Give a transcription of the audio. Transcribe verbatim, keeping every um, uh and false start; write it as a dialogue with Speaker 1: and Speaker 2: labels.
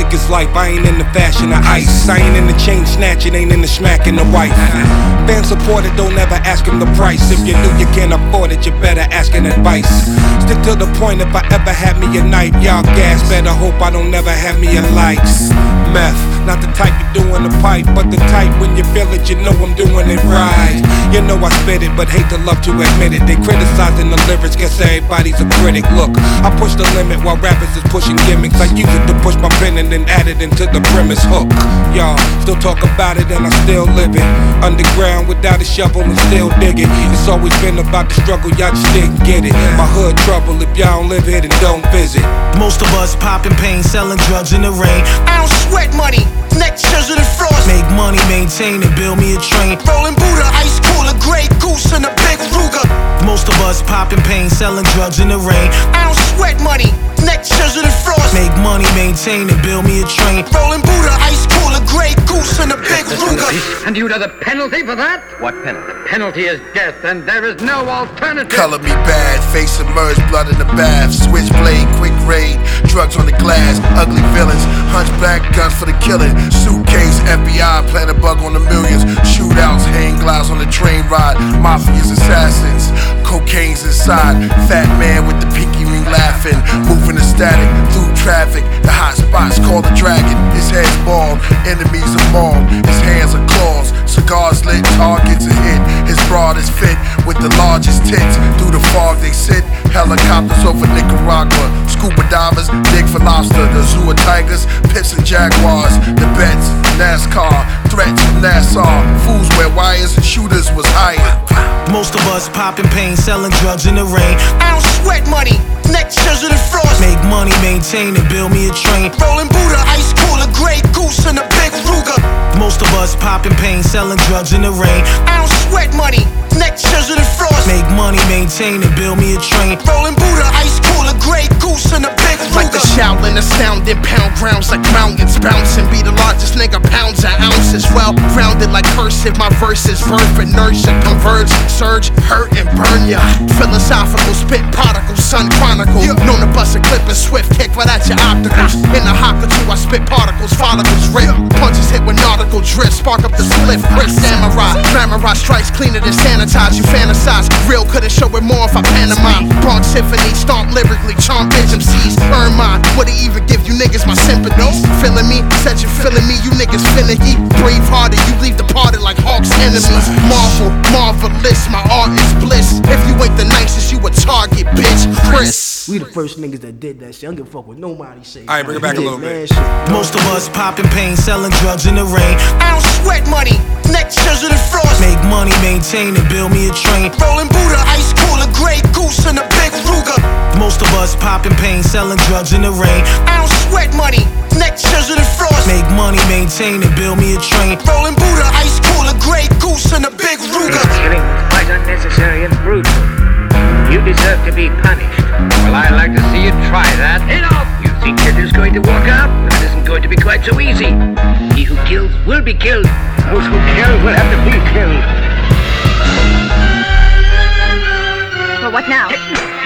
Speaker 1: is life. I ain't in the fashion of ice. I ain't in the chain snatching, ain't in the smacking the wife. Fan supported, don't ever ask him the price. If you knew you can't afford it, you better ask an advice. Stick to the point, if I ever had me a knife, y'all gas, better hope I don't never have me a light. Meth, not the type you do in the pipe, but the type when you feel it, you know I'm doing it right. You know I spit it, but hate to love to admit it. They criticizing the lyrics, guess everybody's a critic. Look, I push the limit while rappers is pushing gimmicks. I use it to push my pen and then add it into the premise hook. Y'all still talk about it and I still live it. Underground without a shovel and still dig it. It's always been about the struggle, y'all just didn't get it. My hood trouble, if y'all don't live here then don't visit.
Speaker 2: Most of us popping pain, selling drugs in the rain.
Speaker 3: I don't sweat money, neck scissors and frost.
Speaker 2: Make money, maintain and build me a train.
Speaker 3: Rolling Buddha, ice cooler, Grey Goose and a big Ruger.
Speaker 2: Most of us popping pain, selling drugs in the rain.
Speaker 3: I don't sweat money, neck scissors and frost.
Speaker 2: Make money, maintain and build me a train.
Speaker 3: Rolling Buddha, ice cooler, Grey Goose and a big Ruger.
Speaker 4: And you know the penalty for that?
Speaker 5: What penalty?
Speaker 4: The penalty is death, and there is no alternative.
Speaker 6: Color me bad, face submerged, blood in the bath. Switchblade, quick raid, drugs on the glass. Ugly villains, hunchback, guns for the killing. Suitcase, F B I, plant a bug on the millions. Shootouts, hang glides on the train ride. Mafia's assassins, cocaine's inside. Fat man with the pinky ring laughing. Moving the static through traffic. The hot spots called the dragon. His head's bald, enemies are mauled. His hands are claws, cigars lit, targets are hit. His broad is fit with the largest tits. Through the fog they sit. Helicopters over Nicaragua. Scuba divers dig for lobster. The zoo of tigers, pips and jaguars. The bets, NASCAR, threats from Nassau. Fools wear wires and shooters was hired.
Speaker 2: Most of us popping pain, selling drugs in the rain.
Speaker 3: I don't sweat money, neck scissors and frost.
Speaker 2: Make money, maintain and build me a train.
Speaker 3: Rolling Buddha, ice cooler, Grey Goose and a big Ruger.
Speaker 2: Most of us popping pain, selling drugs in the rain.
Speaker 3: I don't sweat money, neck scissors and frost.
Speaker 2: Make money, maintain and build me a train.
Speaker 3: Rolling Buddha, ice cooler, Grey Goose and a big Ruger.
Speaker 7: Like the Shaolin astounding, pound grounds like mountains bouncing. Be the largest nigga, pounds and ounces. Well grounded like cursive, my verses birth inertia, converge, surge, hurt and burn ya. Philosophical spit particle, sun chronicle. Known to bust a clip and swift kick right at your opticals. In the haka too, I spit particles, follicles rip. Punches hit with nautical drift, spark up the spliff. Chris Samurai, Samurai strikes cleaner than sanitize. You fantasize, real couldn't show it more if I pantomime. Bronx Symphony, stomp lyrically, charm bitch M Cs. Earn mine, would've even give you niggas my sympathies. Feeling me, said you feeling me, you niggas finicky. Brave hearted, you leave the party like Hawk's enemies. Marvel, marvelous, my art is bliss. If you ain't the nicest, you a target, bitch. Chris.
Speaker 8: We the first niggas that did that shit. I don't give a fuck what nobody say.
Speaker 1: Alright, bring it back a little bit.
Speaker 2: Most of us popping pain, selling drugs in the rain.
Speaker 3: I don't sweat money, neck scissors and frost.
Speaker 2: Make money, maintain and build me a train.
Speaker 3: Rolling Buddha, ice cooler, Grey Goose and a big Ruger.
Speaker 2: Most of us popping pain, selling drugs in the rain.
Speaker 3: I don't sweat money, neck scissors and frost.
Speaker 2: Make money, maintain and build me a train.
Speaker 3: Rolling Buddha, ice cooler, Grey Goose and a big Ruger.
Speaker 4: Killing was quite unnecessary and brutal. You deserve to be punished. Well, I'd like to see you try that. Enough! You think you're just going to walk out? That isn't going to be quite so easy. He who kills will be killed. Those who kill will have to be killed.
Speaker 9: Well, what now?